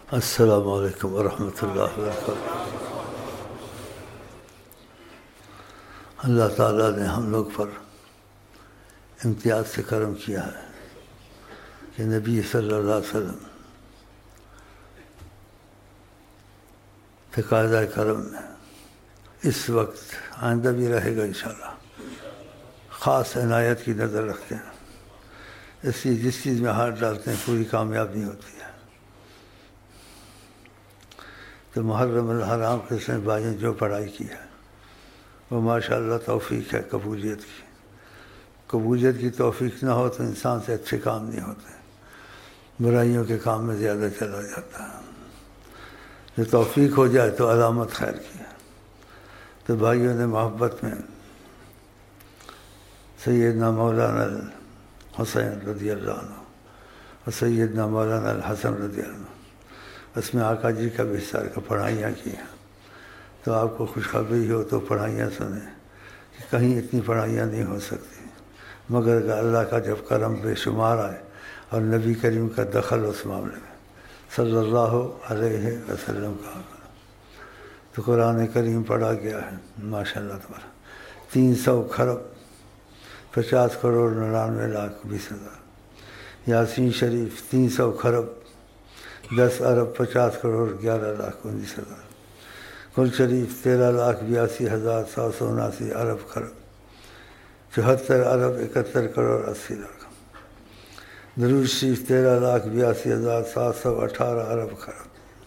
السلام علیکم ورحمۃ اللہ وبرکاتہ۔ اللہ تعالیٰ نے ہم لوگ پر امتیاز سے کرم کیا ہے کہ نبی صلی اللہ علیہ وسلم تقاضۂ کرم میں اس وقت آئندہ بھی رہے گا انشاءاللہ خاص عنایت کی نظر رکھتے ہیں، اس لیے جس چیز میں ہاتھ ڈالتے ہیں پوری کامیاب نہیں ہوتی ہے۔ تو محرم الحرام کے اس نے بھائیوں جو پڑھائی کی ہے وہ ماشاءاللہ توفیق ہے قبولیت کی۔ قبولیت کی توفیق نہ ہو تو انسان سے اچھے کام نہیں ہوتے، برائیوں کے کام میں زیادہ چلا جاتا ہے۔ جو توفیق ہو جائے تو علامت خیر کی ہے۔ تو بھائیوں نے محبت میں سیدنا مولانا حسین رضی اللہ عنہ اور سیدنا مولانا الحسن رضی اللہ عنہ اس میں آقا جی کا بھی حصہ کا پڑھائیاں کی ہیں۔ تو آپ کو خوشخبری ہو تو پڑھائیاں سنیں کہ کہیں اتنی پڑھائیاں نہیں ہو سکتی مگر اللہ کا جب کرم بے شمار آئے اور نبی کریم کا دخل اس معاملے میں صلی اللہ علیہ وسلم کا تو قرآن کریم پڑھا گیا ہے ماشاءاللہ تبارک 300 کھرب 50 کروڑ 99 لاکھ 20 ہزار۔ یاسین شریف 300 کھرب 10 ارب 50 کروڑ 11 لاکھ 19 ہزار۔ کل شریف 13 لاکھ 82 ہزار 779 ارب کھرب 74 ارب 71 کروڑ 80 لاکھ۔ درود شریف 13 لاکھ 82 ہزار 718 ارب کھرب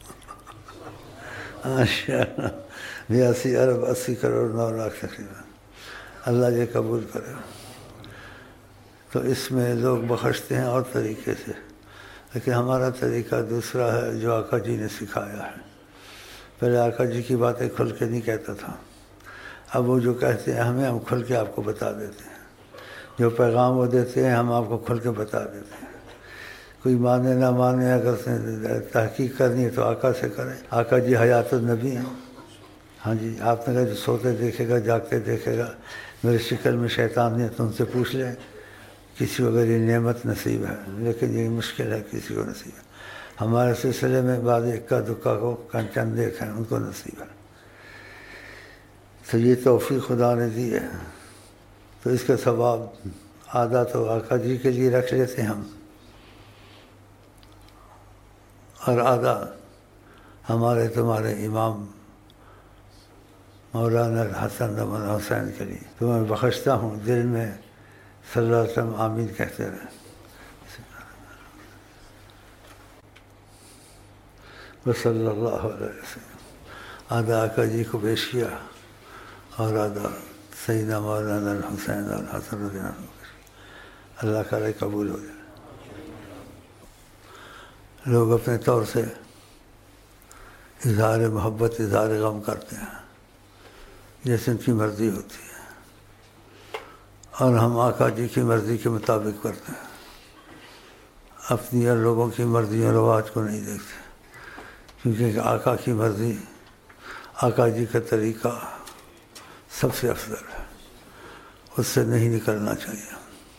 82 ارب 80 کروڑ 9 لاکھ تقریباً۔ اللہ یہ قبول کرے۔ تو اس میں لوگ بخشتے ہیں اور طریقے سے، لیکن ہمارا طریقہ دوسرا ہے جو آقا جی نے سکھایا ہے۔ پہلے آقا جی کی باتیں کھل کے نہیں کہتا تھا، اب وہ جو کہتے ہیں ہم کھل کے آپ کو بتا دیتے ہیں۔ جو پیغام وہ دیتے ہیں ہم آپ کو کھل کے بتا دیتے ہیں۔ کوئی مانے نہ مانے، اگر تحقیق کرنی ہے تو آقا سے کریں۔ آقا جی حیات النبی ہیں۔ ہاں جی، آپ نے کہا جو سوتے دیکھے گا جاگتے دیکھے گا میری شکل میں شیطان نے، تو ان سے پوچھ لیں کسی کو اگر یہ نعمت نصیب ہے، لیکن یہ مشکل ہے کسی کو نصیب ہے۔ ہمارے سلسلے میں بعض اکا دکا کو چند ایک ہیں ان کو نصیب ہے۔ تو یہ توفیق خدا نے دی ہے، تو اس کا ثواب آدھا تو آقا جی کے لیے رکھ لیتے ہیں ہم، اور آدھا ہمارے تمہارے امام مولانا الحسن بن حسین کے لیے۔ تو میں بخشتا ہوں دل میں صلی اللہ علیہ وسلم آمین کہتے رہے۔ صلی اللہ علیہ وسلم۔ آدھا آقا جی کو پیش کیا اور آدھا سیدنا مولانا الحسین اور حسن رضی اللہ عنہ۔ اللہ کرے قبول ہو جائے۔ لوگ اپنے طور سے اظہار محبت اظہار غم کرتے ہیں جیسے ان کی مرضی ہوتی ہے، اور ہم آقا جی کی مرضی کے مطابق کرتے ہیں، اپنی اور لوگوں کی مرضی اور رواج کو نہیں دیکھتے، کیونکہ آقا کی مرضی آقا جی کا طریقہ سب سے افضل ہے، اس سے نہیں نکلنا چاہیے۔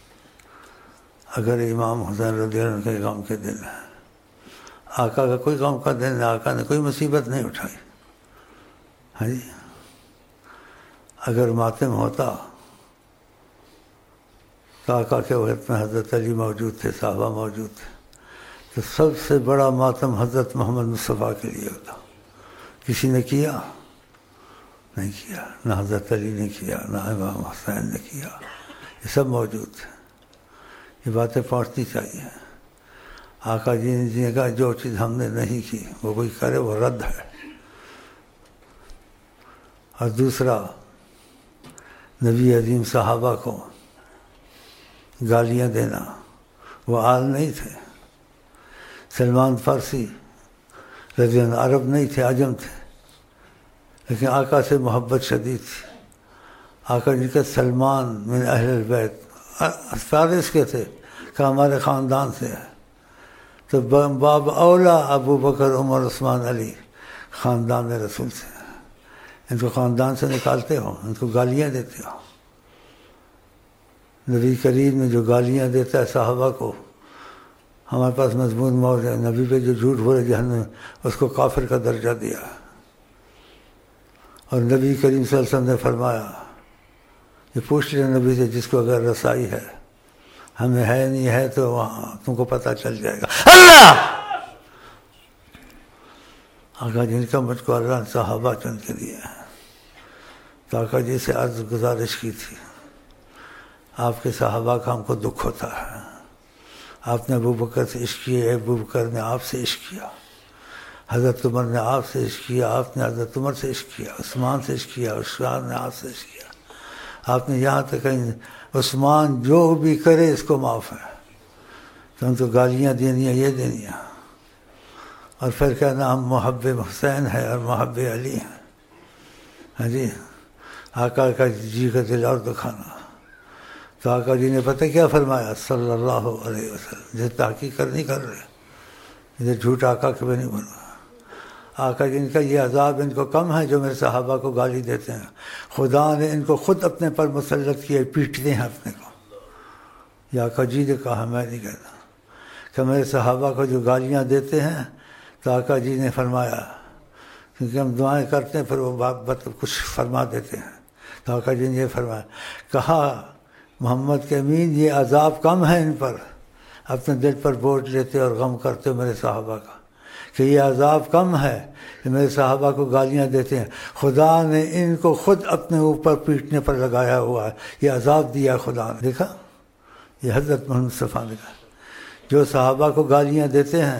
اگر امام حسین رضی اللہ عنہ کے غم کے دن ہے، آقا کا کوئی غم کا دن ہے، آقا نے کوئی مصیبت نہیں اٹھائی۔ ہاں جی، اگر ماتم ہوتا تو آقا کے وقت میں حضرت علی موجود تھے، صحابہ موجود تھے، تو سب سے بڑا ماتم حضرت محمد مصطفیٰ کے لیے ہوتا۔ کسی نے کیا؟ نہیں کیا، نہ حضرت علی نے کیا، نہ امام حسین نے کیا، یہ سب موجود تھے۔ یہ باتیں پہنچنی چاہیے۔ آقا جی نے کہا جو چیز ہم نے نہیں کی وہ کوئی کرے وہ رد ہے۔ اور دوسرا، نبی عظیم صحابہ کو گالیاں دینا وہ آل نہیں تھے۔ سلمان فارسی رضی اللہ عنہ عرب نہیں تھے، عجم تھے، لیکن آقا سے محبت شدید تھی۔ آقا جی کا سلمان من اہل البیت فارس کے تھے کہ ہمارے خاندان سے ہے، تو باب اولا ابو بکر عمر عثمان علی خاندان رسول سے، ان کو خاندان سے نکالتے ہو، ان کو گالیاں دیتے ہو۔ نبی کریم نے جو گالیاں دیتا ہے صحابہ کو، ہمارے پاس مضمون موجود ہے، نبی پہ جو جھوٹ بولے جہنم اس کو کافر کا درجہ دیا. اور نبی کریم صلی اللہ علیہ وسلم نے فرمایا، یہ پوچھ لے نبی سے جس کو اگر رسائی ہے، ہمیں ہے نہیں ہے تو وہاں تم کو پتہ چل جائے گا. اللہ آقا جن کا مجھ کو اللہ نے صحابہ چن کے دیا ہے. تو آقا جی سے عرض گزارش کی تھی، آپ کے صحابہ کا ہم کو دکھ ہوتا ہے. آپ نے ابو بکر سے عشق کیا، ابو بکر نے آپ سے عشق کیا، حضرت عمر نے آپ سے عشق کیا، آپ نے حضرت عمر سے عشق کیا، عثمان سے عشق کیا، عثمان نے آپ سے عشق کیا. آپ نے یہاں تک کہیں عثمان جو بھی کرے اس کو معاف ہے. تم تو گالیاں دینی ہیں، یہ دینی ہیں، اور پھر کہنا ہم محب حسین ہے اور محب علی ہیں. ہاں جی، آقا کا جی کا دل اور دکھانا. تو آقا جی نے پتہ کیا فرمایا صلی اللہ علیہ وسلم، یہ تحقیق نہیں کر رہے، یہ جھوٹ آقا کے بھی نہیں بنا. آقا جی ان کا یہ عذاب ان کو کم ہے جو میرے صحابہ کو گالی دیتے ہیں. خدا نے ان کو خود اپنے پر مسلط کیا، پیٹتے ہیں اپنے کو. یہ آقا جی نے کہا، میں نہیں کہتا. کہ میرے صحابہ کو جو گالیاں دیتے ہیں تو آقا جی نے فرمایا، کیونکہ ہم دعائیں کرتے ہیں پھر وہ بات کچھ فرما دیتے ہیں. تو آقا جی نے یہ فرمایا، کہا محمد کے امین یہ عذاب کم ہے ان پر، اپنے دل پر بوجھ لیتے اور غم کرتے میرے صحابہ کا، کہ یہ عذاب کم ہے کہ میرے صحابہ کو گالیاں دیتے ہیں. خدا نے ان کو خود اپنے اوپر پیٹنے پر لگایا ہوا ہے، یہ عذاب دیا ہے خدا نے. دیکھا، یہ حضرت محمد مصطفیٰ نے کہا، جو صحابہ کو گالیاں دیتے ہیں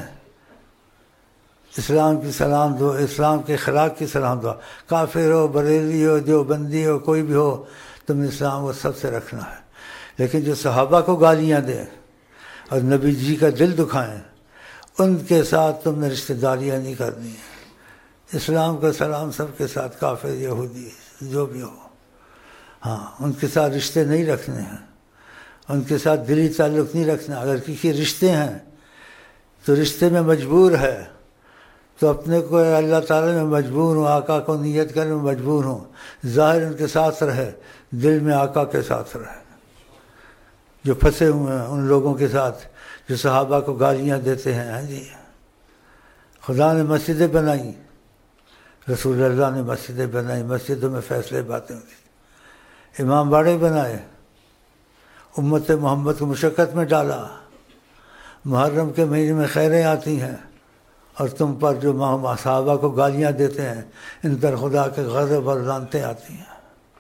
اسلام کی سلام دو، اسلام کے اخلاق کی سلام دو. کافر ہو، بریلی ہو، دیوبندی ہو، کوئی بھی ہو، تم اسلام کو سب سے رکھنا ہے. لیکن جو صحابہ کو گالیاں دیں اور نبی جی کا دل دکھائیں، ان کے ساتھ تم نے رشتہ داریاں نہیں کرنی ہیں. اسلام کا سلام سب کے ساتھ، کافر یہودی جو بھی ہو، ہاں ان کے ساتھ رشتے نہیں رکھنے ہیں، ان کے ساتھ دلی تعلق نہیں رکھنا. اگر کسی رشتے ہیں تو رشتے میں مجبور ہے تو اپنے کو اللہ تعالیٰ میں مجبور ہوں، آقا کو نیت کرنے میں مجبور ہوں. ظاہر ان کے ساتھ رہے، دل میں آقا کے ساتھ رہے. جو پھنسے ہوئے ہیں ان لوگوں کے ساتھ جو صحابہ کو گالیاں دیتے ہیں. ہاں جی، خدا نے مسجدیں بنائیں، رسول اللہ نے مسجدیں بنائیں، مسجدوں میں فیصلے باتیں ہوتی، امام باڑے بنائے، امت محمد کو مشقت میں ڈالا. محرم کے مہینے میں خیریں آتی ہیں اور تم پر جو صحابہ کو گالیاں دیتے ہیں ان پر خدا کے غضب اور لعنتیں آتی ہیں.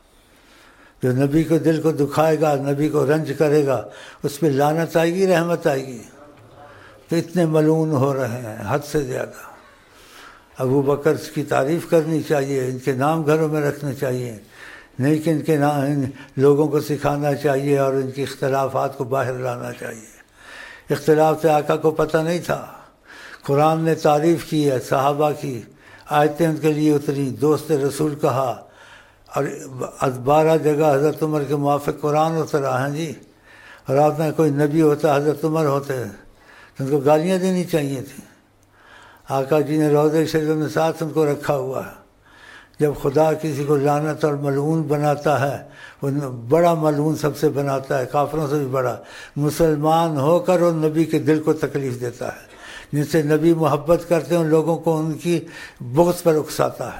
جو نبی کو دل کو دکھائے گا، نبی کو رنج کرے گا، اس پہ لعنت آئے گی، رحمت آئے گی. تو اتنے ملعون ہو رہے ہیں حد سے زیادہ. ابو بکر کی تعریف کرنی چاہیے، ان کے نام گھروں میں رکھنے چاہیے، نہیں کہ ان کے نام لوگوں کو سکھانا چاہیے اور ان کے اختلافات کو باہر لانا چاہیے. اختلاف سے آقا کو پتہ نہیں تھا. قرآن نے تعریف کی ہے صحابہ کی، آیتیں ان کے لیے اتری، دوست رسول کہا، اور 12 جگہ حضرت عمر کے موافق قرآن اترا. ہیں جی، اور آپ میں کوئی نبی ہوتا حضرت عمر ہوتے تو ان کو گالیاں دینی چاہیے تھیں. آقا جی نے روضہ شریف میں ساتھ ان کو رکھا ہوا ہے. جب خدا کسی کو لعنت اور ملعون بناتا ہے، وہ بڑا ملعون سب سے بناتا ہے، کافروں سے بھی بڑا. مسلمان ہو کر وہ نبی کے دل کو تکلیف دیتا ہے. جن سے نبی محبت کرتے ہیں ان لوگوں کو ان کی بغض پر اکساتا ہے.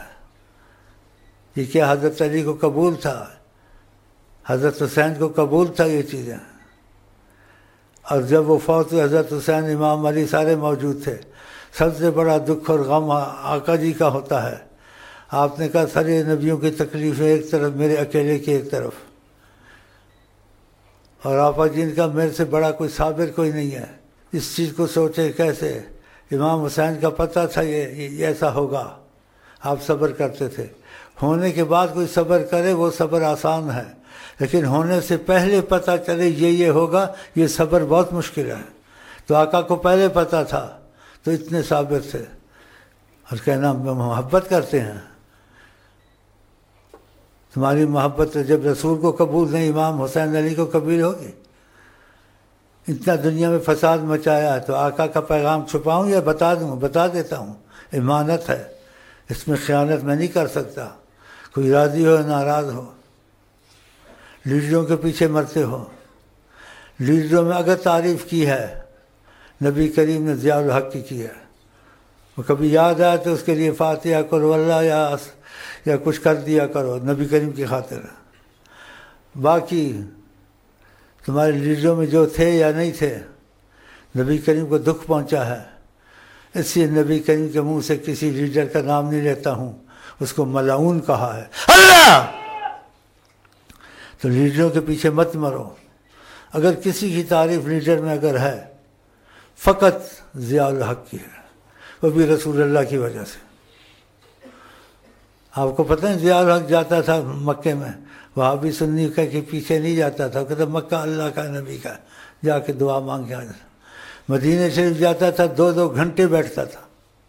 یہ کیا حضرت علی کو قبول تھا، حضرت حسین کو قبول تھا یہ چیزیں. اور جب وہ فوت ہوئے حضرت حسین، امام علی سارے موجود تھے. سب سے بڑا دکھ اور غم آقا جی کا ہوتا ہے. آپ نے کہا سارے نبیوں کی تکلیفیں ایک طرف، میرے اکیلے کی ایک طرف. اور آقا جی نے کہا میرے سے بڑا کوئی صابر کوئی نہیں ہے. اس چیز کو سوچے کیسے. امام حسین کا پتہ تھا یہ ایسا ہوگا، آپ صبر کرتے تھے. ہونے کے بعد کوئی صبر کرے وہ صبر آسان ہے، لیکن ہونے سے پہلے پتہ چلے یہ ہوگا، یہ صبر بہت مشکل ہے. تو آقا کو پہلے پتہ تھا تو اتنے صابر تھے. اور کہنا محبت کرتے ہیں، تمہاری محبت جب رسول کو قبول نہیں، امام حسین علی کو قبول ہوگی. اتنا دنیا میں فساد مچایا ہے تو آقا کا پیغام چھپاؤں یا بتا دوں؟ بتا دیتا ہوں، امانت ہے، اس میں خیانت میں نہیں کر سکتا. کوئی راضی ہو ناراض ہو، لیڈروں کے پیچھے مرتے ہو. لیڈروں میں اگر تعریف کی ہے نبی کریم نے ضیاء الحق کی ہے. وہ کبھی یاد آئے تو اس کے لیے فاتحہ کرو اللہ یا کچھ کر دیا کرو نبی کریم کی خاطر. باقی تمہارے لیڈروں میں جو تھے یا نہیں تھے، نبی کریم کو دکھ پہنچا ہے، اس لیے نبی کریم کے منہ سے کسی لیڈر کا نام نہیں لیتا ہوں، اس کو ملعون کہا ہے اللہ. تو لیڈروں کے پیچھے مت مرو. اگر کسی کی تعریف لیڈر میں اگر ہے، فقط ضیاء الحق کی ہے، وہ بھی رسول اللہ کی وجہ سے. آپ کو پتہ ہے ضیاء الحق جاتا تھا مکے میں، وہاں بھی سنی کے پیچھے نہیں جاتا تھا، کہتا مکہ اللہ کا نبی کا، جا کے دعا مانگ کے آ جاتا. مدینہ شریف جاتا تھا 2 گھنٹے بیٹھتا تھا.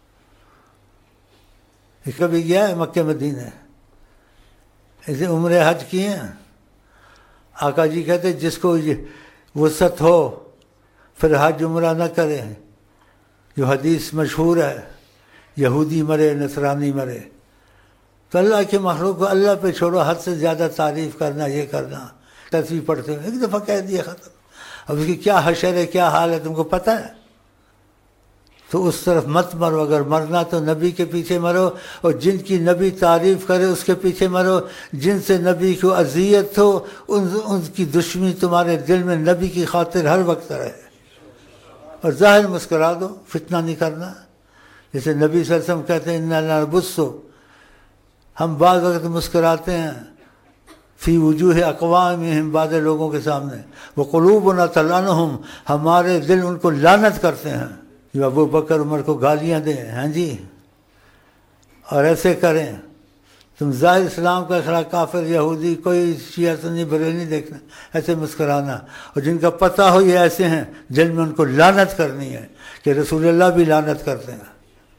کبھی گیا ہے مکہ مدینہ؟ ایسے عمرے حج کیے ہیں. آقا جی کہتے جس کو وسعت ہو پھر حج عمرہ نہ کرے. جو حدیث مشہور ہے، یہودی مرے نصرانی مرے. تو اللہ کے مخلوق کو اللہ پہ چھوڑو، حد سے زیادہ تعریف کرنا، یہ کرنا، تصویر پڑھتے ہوئے ایک دفعہ کہہ دیا ختم. اب اس کی کیا حشر ہے، کیا حال ہے، تم کو پتہ ہے. تو اس طرف مت مرو. اگر مرنا تو نبی کے پیچھے مرو، اور جن کی نبی تعریف کرے اس کے پیچھے مرو. جن سے نبی کو اذیت ہو ان کی دشمنی تمہارے دل میں نبی کی خاطر ہر وقت رہے. اور ظاہر مسکرا دو، فتنہ نہیں کرنا. جیسے نبی صلی اللہ علیہ وسلم کہتے ہیں اِنَّا لَنَبُسُّ، ہم بعض وقت مسکراتے ہیں فی وجوہ اقوامہم، بعض لوگوں کے سامنے، وقلوبنا تلعنہم، ہمارے دل ان کو لعنت کرتے ہیں. جو ابو بکر عمر کو گالیاں دیں، ہاں جی، اور ایسے کریں. تم ظاہر اسلام کا اخلاق، کافر یہودی کوئی شیعہ سنی بریلوی نہیں دیکھنا، ایسے مسکرانا. اور جن کا پتہ ہو یہ ایسے ہیں، دل میں ان کو لعنت کرنی ہے کہ رسول اللہ بھی لعنت کرتے ہیں.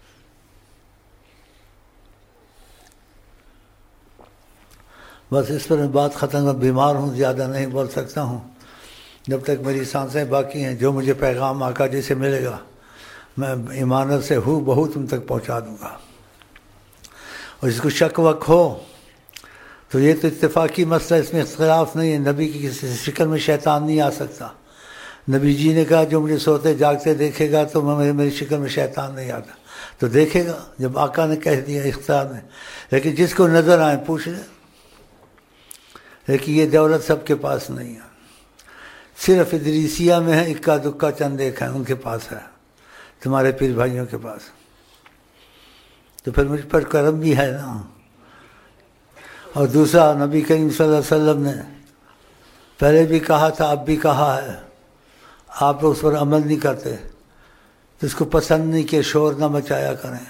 بس اس پر میں بات ختم. میں بیمار ہوں، زیادہ نہیں بول سکتا ہوں. جب تک میری سانسیں باقی ہیں، جو مجھے پیغام آقا جی سے ملے گا میں ایمانت سے ہوں بہت تم تک پہنچا دوں گا. اور جس کو شک وک ہو تو یہ تو اتفاقی مسئلہ، اس میں اختلاف نہیں ہے. نبی کی کسی شکل میں شیطان نہیں آ سکتا. نبی جی نے کہا جو مجھے سوتے جاگتے دیکھے گا تو میری شکل میں شیطان نہیں آتا. تو دیکھے گا جب آقا نے کہہ دیا اختیار میں. لیکن جس کو نظر آئے پوچھ لے. لیکن یہ دولت سب کے پاس نہیں ہے، صرف ادریسیہ میں ہے، اکا دکا چند ایک ہیں ان کے پاس ہے، تمہارے پیر بھائیوں کے پاس. تو پھر مجھ پر کرم بھی ہے نا. اور دوسرا، نبی کریم صلی اللہ علیہ وسلم نے پہلے بھی کہا تھا، اب بھی کہا ہے، آپ اس پر عمل نہیں کرتے. جس کو پسند نہیں کہ شور نہ مچایا کریں.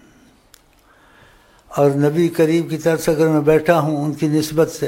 اور نبی کریم کی طرف سے اگر میں بیٹھا ہوں ان کی نسبت سے،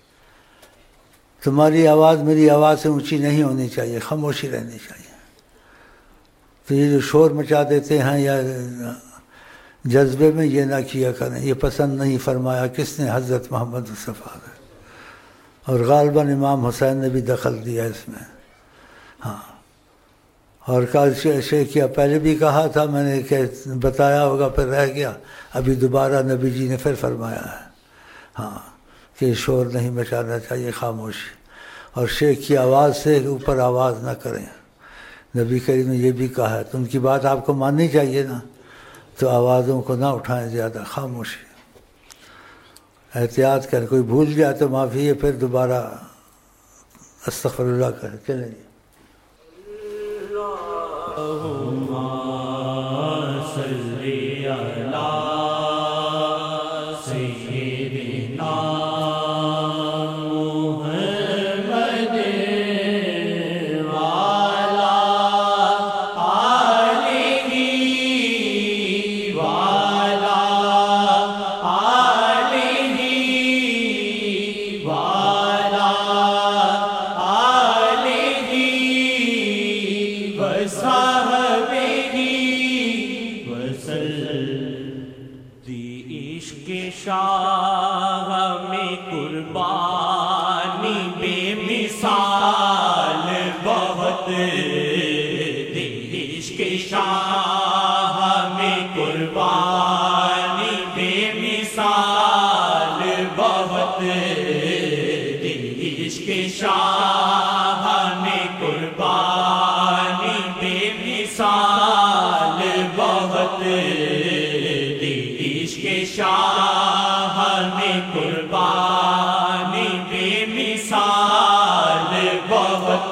تمہاری آواز میری آواز سے اونچی نہیں ہونی چاہیے، خاموشی رہنی چاہیے. تو یہ جو شور مچا دیتے ہیں یا جذبے میں، یہ نہ کیا کریں. یہ پسند نہیں فرمایا کس نے؟ حضرت محمد مصطفیٰ نے. اور غالباً امام حسین نے بھی دخل دیا اس میں. ہاں. اور کیا پہلے بھی کہا تھا میں نے کہ بتایا ہوگا پھر رہ گیا. ابھی دوبارہ نبی جی نے پھر فرمایا ہے ہاں کہ شور نہیں مچانا چاہیے، خاموشی. اور شیخ کی آواز سے اوپر آواز نہ کریں. نبی کریم نے یہ بھی کہا ہے. تو ان کی بات آپ کو ماننی چاہیے نا. تو آوازوں کو نہ اٹھائیں زیادہ، خاموشی. احتیاط کریں. کوئی بھول جائے تو معافی ہے، پھر دوبارہ استغفر اللہ کریں. چلیں جی. شاہ میں قربانی بے مثال دی عشق شاہ میں قربانی بے مثال بہت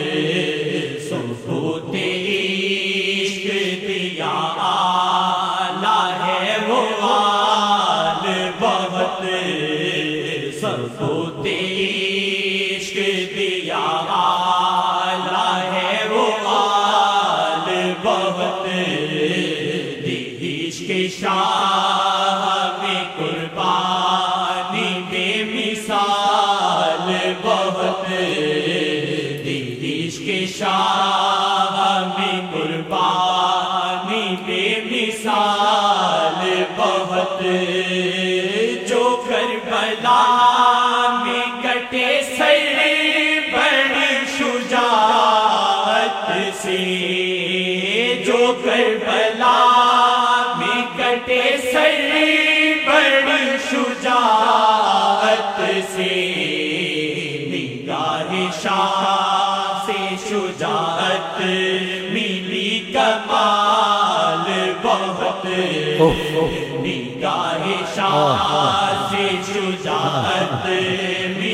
ثبوت عشق دیا آلہ ہے وہ آل بہت ثبوت عشق دیا آلہ ہے وہ آل بہت دی عشق شاہ میں قربانی بے مثال بہت دی عشق شاہ میں قربانی بے مثال بہت جو کربلا میں کٹے سر بڑی شجاعت سے جو کربلا میں کٹے سر بڑی شجاعت سے نگاہ شاہ سے شجاعت ملی کمال بہت نگاہ شاہ سے شجاعت ملی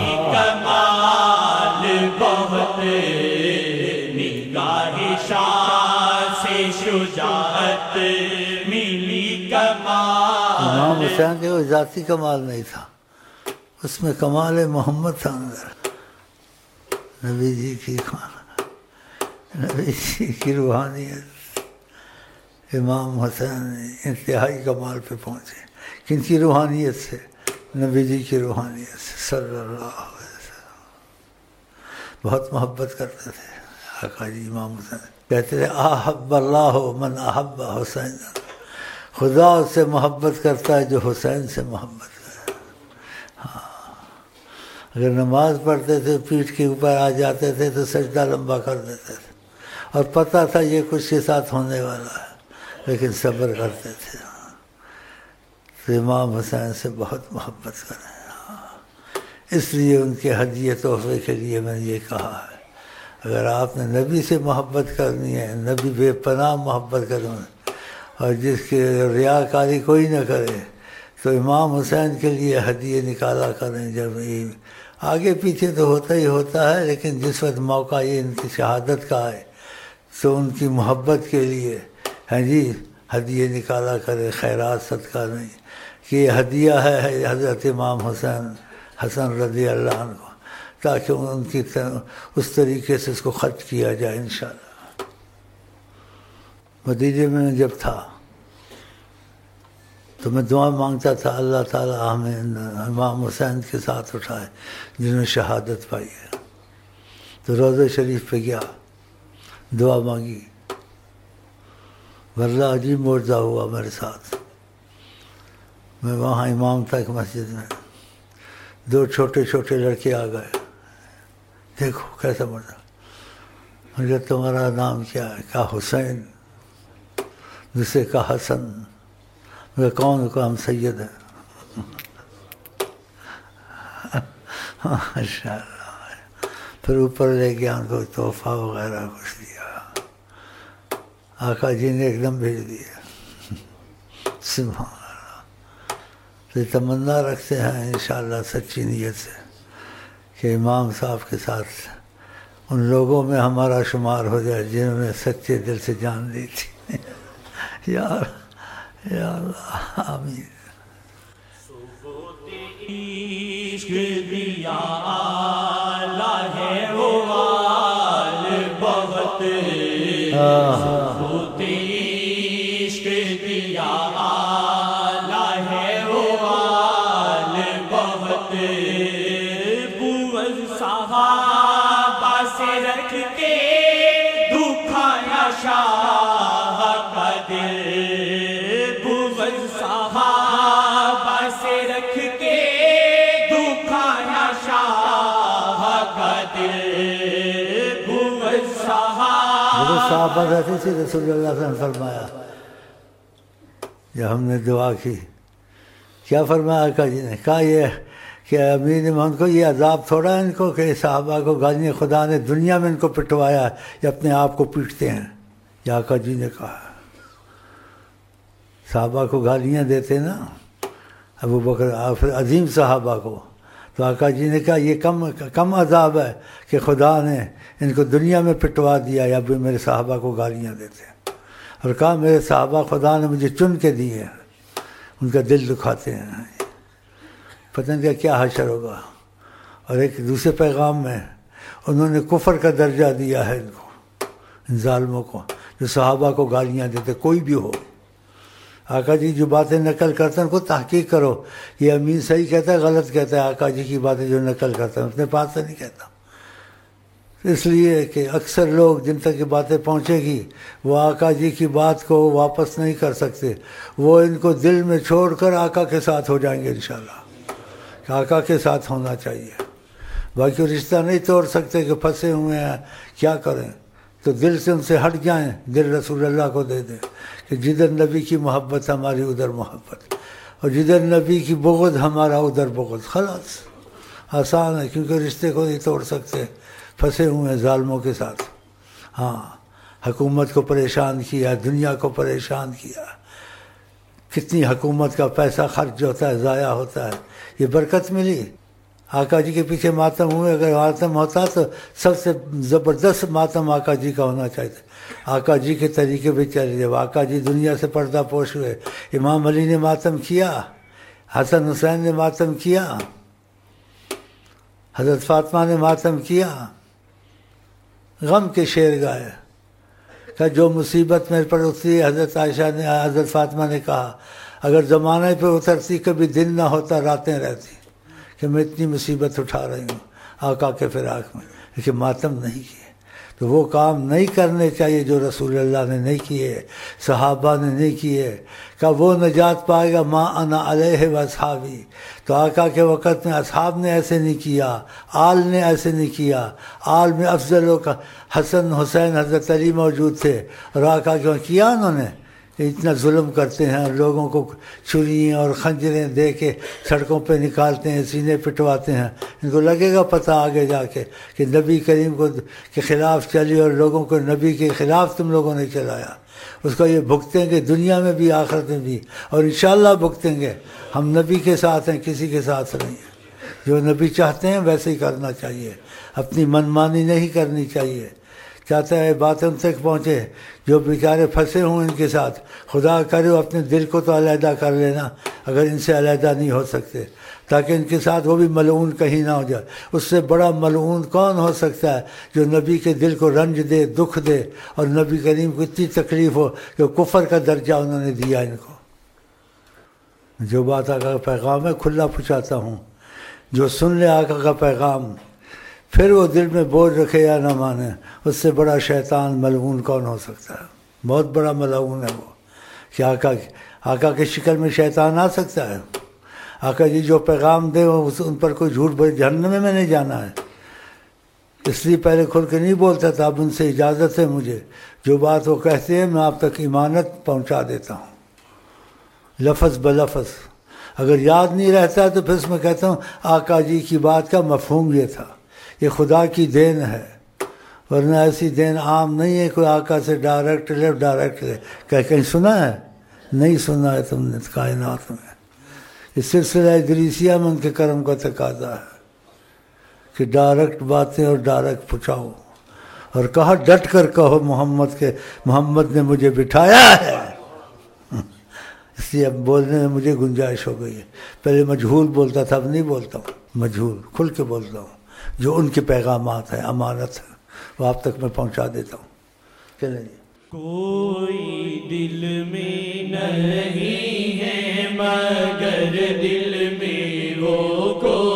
کمال بہت نگاہ شاہ سے شجاعت ملی کمال. امام حسین کے وہ ذاتی کمال نہیں تھا، اس میں کمال محمد تھا اندر. نبی جی کی روحانیت. امام حسین انتہائی کمال پہ پہنچے. کن کی روحانیت سے؟ نبی جی کی روحانیت سے صلی اللہ علیہ وسلم. بہت محبت کرتے تھے آقا جی امام حسین. کہتے تھے احب اللہ من احب حسین. خدا اس سے محبت کرتا ہے جو حسین سے محبت کرے. ہاں، اگر نماز پڑھتے تھے پیٹھ کے اوپر آ جاتے تھے تو سجدہ لمبا کر دیتے تھے، اور پتہ تھا یہ کچھ کے ساتھ ہونے والا ہے، لیکن صبر کرتے تھے. تو امام حسین سے بہت محبت کریں. اس لیے ان کے ہدیہ تحفے کے لیے میں نے یہ کہا ہے، اگر آپ نے نبی سے محبت کرنی ہے، نبی بے پناہ محبت کروں، اور جس کی ریاکاری کوئی نہ کرے، تو امام حسین کے لیے ہدیہ نکالا کریں. جب آگے پیچھے تو ہوتا ہی ہوتا ہے، لیکن جس وقت موقع یہ ان کی شہادت کا ہے تو ان کی محبت کے لیے ہدیہ نکالا کرے، خیرات صدقہ نہیں. کہ یہ ہدیہ ہے حضرت امام حسن رضی اللہ عنہ کو، تاکہ ان کی اس طریقے سے اس کو خرچ کیا جائے انشاءاللہ. مدینے میں جب تھا تو میں دعا مانگتا تھا اللہ تعالیٰ ہمیں امام حسین کے ساتھ اٹھائے جنہوں نے شہادت پائی ہے. تو روضہ شریف پہ گیا، دعا مانگی، واللہ عجیب معجزہ ہوا میرے ساتھ. میں وہاں امام تک مسجد میں، دو چھوٹے چھوٹے لڑکے آ گئے. دیکھو کیسا معجزہ. مجھے تمہارا نام کیا ہے؟ کہا حسین. دوسرے کا حسن. میں کون کا ہم سید ہیں. ماشاء اللہ. پھر اوپر لے گیا ان کو تحفہ وغیرہ کچھ دیا. آقا جی نے ایک دم بھیج دیا. سبحان اللہ. تو تمنا رکھتے ہیں انشاءاللہ سچی نیت سے کہ امام صاحب کے ساتھ ان لوگوں میں ہمارا شمار ہو جائے جنہوں نے سچے دل سے جان لی تھی. یا اللہ آمین. عشق دیا آلہ ہے وہ آل بہت ثبوت عشق دیا آلہ ہے وہ آل بہت بوز صحابہ سے رکھ کے دکھایا شاہ کا دل. بوز صحابہ سے رکھ کے دکھایا شاہ کا دل. بوز صحابہ رہتے تھے. رسول اللہ صلی اللہ علیہ وسلم فرمایا جب ہم نے دعا کی، کیا فرمایا آقا جی نے؟ کہا یہ کہ امیر ان کو یہ عذاب تھوڑا ہے ان کو کہ صحابہ کو گالی خدا نے دنیا میں ان کو پٹوایا یا اپنے آپ کو پیٹتے ہیں. یہ آقا جی نے کہا. صحابہ کو گالیاں دیتے نا ابو بکر پھر عظیم صحابہ کو، تو آقا جی نے کہا یہ کم عذاب ہے کہ خدا نے ان کو دنیا میں پٹوا دیا یا بھی میرے صحابہ کو گالیاں دیتے ہیں، اور کہا میرے صحابہ خدا نے مجھے چن کے دیے ہیں، ان کا دل دکھاتے ہیں، پتہ نہیں کیا حشر ہوگا۔ اور ایک دوسرے پیغام میں انہوں نے کفر کا درجہ دیا ہے ان کو، ان ظالموں کو جو صحابہ کو گالیاں دیتے، کوئی بھی ہو۔ آقا جی جو باتیں نقل کرتے ہیں ان کو تحقیق کرو، یہ امین صحیح کہتا ہے غلط کہتا ہے، آقا جی کی باتیں جو نقل کرتا ہے اپنے پاس سے نہیں کہتا، اس لیے کہ اکثر لوگ جن تک یہ باتیں پہنچے گی وہ آقا جی کی بات کو واپس نہیں کر سکتے، وہ ان کو دل میں چھوڑ کر آقا کے ساتھ ہو جائیں گے انشاءاللہ، کہ آقا کے ساتھ ہونا چاہیے، باقی رشتہ نہیں توڑ سکتے کہ پھنسے ہوئے ہیں کیا کریں، تو دل سے ان سے ہٹ جائیں، دل رسول اللہ کو دے دیں کہ جدھر نبی کی محبت ہماری ادھر محبت، اور جدھر نبی کی بغض ہمارا ادھر بغض، خلاص آسان ہے، کیونکہ رشتے کو نہیں توڑ سکتے، پھنسے ہوئے ہیں ظالموں کے ساتھ۔ ہاں حکومت کو پریشان کیا، دنیا کو پریشان کیا، کتنی حکومت کا پیسہ خرچ ہوتا ہے، ضائع ہوتا ہے، یہ برکت ملی۔ آقا جی کے پیچھے ماتم ہوئے، اگر ماتم ہوتا تو سب سے زبردست ماتم آقا جی کا ہونا چاہیے، آقا جی کے طریقے پہ چلے، جب آقا جی دنیا سے پردہ پوش ہوئے، امام علی نے ماتم کیا، حسن حسین نے ماتم کیا، حضرت فاطمہ نے ماتم کیا، غم کے شعر گائے کہ جو مصیبت میرے پر اتری، حضرت عائشہ نے، حضرت فاطمہ نے کہا اگر زمانے پہ اترتی کبھی دن نہ ہوتا راتیں رہتی کہ میں اتنی مصیبت اٹھا رہی ہوں آقا کے فراق میں، لیکن ماتم نہیں کیے، تو وہ کام نہیں کرنے چاہیے جو رسول اللہ نے نہیں کیے، صحابہ نے نہیں کیے، کہ وہ نجات پائے گا ما انا علیہ و اصحابی، تو آقا کے وقت میں اصحاب نے ایسے نہیں کیا، آل نے ایسے نہیں کیا، آل میں افضلوں کا حسن حسین حضرت علی موجود تھے، اور آقا کے وقت کیا انہوں نے، اتنا ظلم کرتے ہیں، لوگوں کو چھرییں اور خنجریں دے کے سڑکوں پہ نکالتے ہیں، سینے پٹواتے ہیں، ان کو لگے گا پتہ آگے جا کے کہ نبی کریم کو کے خلاف چلی اور لوگوں کو نبی کے خلاف تم لوگوں نے چلایا، اس کو یہ بھگتیں گے دنیا میں بھی آخرت میں بھی، اور انشاءاللہ بھگتیں گے۔ ہم نبی کے ساتھ ہیں، کسی کے ساتھ نہیں ہیں، جو نبی چاہتے ہیں ویسے ہی کرنا چاہیے، اپنی منمانی نہیں کرنی چاہیے۔ چاہتا ہے باتیں ان تک پہنچے، جو بیچارے پھنسے ہوں ان کے ساتھ، خدا کرے اپنے دل کو تو علیحدہ کر لینا اگر ان سے علیحدہ نہیں ہو سکتے، تاکہ ان کے ساتھ وہ بھی ملعون کہیں نہ ہو جائے۔ اس سے بڑا ملعون کون ہو سکتا ہے جو نبی کے دل کو رنج دے، دکھ دے، اور نبی کریم کو اتنی تکلیف ہو کہ کفر کا درجہ انہوں نے دیا ان کو۔ جو بات آقا کا پیغام ہے کھلا پہنچاتا ہوں، جو سن لے آقا کا پیغام پھر وہ دل میں بوجھ رکھے یا نہ مانے، اس سے بڑا شیطان ملعون کون ہو سکتا ہے؟ بہت بڑا ملعون ہے وہ، کہ آقا کی شکل میں شیطان آ سکتا ہے؟ آقا جی جو پیغام دے ان پر کوئی جھوٹ بولے، جہنم میں نہیں جانا ہے، اس لیے پہلے کھل کے نہیں بولتا تھا، اب ان سے اجازت ہے مجھے، جو بات وہ کہتے ہیں میں آپ تک ایمانت پہنچا دیتا ہوں لفظ بلفظ، اگر یاد نہیں رہتا تو پھر اس میں کہتا ہوں آقا جی کی بات کا مفہوم یہ تھا، یہ خدا کی دین ہے، ورنہ ایسی دین عام نہیں ہے کوئی آقا سے ڈائریکٹ لے ڈائریکٹ لے، کہیں سنا ہے؟ نہیں سنا ہے تم نے کائنات میں۔ یہ سلسلہ ادریسیہ میں ان کے کرم کا تقاضا ہے کہ ڈائریکٹ باتیں اور ڈائریکٹ پہنچاؤ، اور کہا ڈٹ کر کہو محمد نے مجھے بٹھایا ہے، اس لیے اب بولنے میں مجھے گنجائش ہو گئی ہے، پہلے مجہول بولتا تھا، اب نہیں بولتا ہوں، مجہول کھل کے بولتا ہوں، جو ان کے پیغامات ہیں امانت ہے وہ آپ تک میں پہنچا دیتا ہوں۔ چلیں جی۔ کوئی دل میں نہیں ہے مگر دل میں وہ کوئی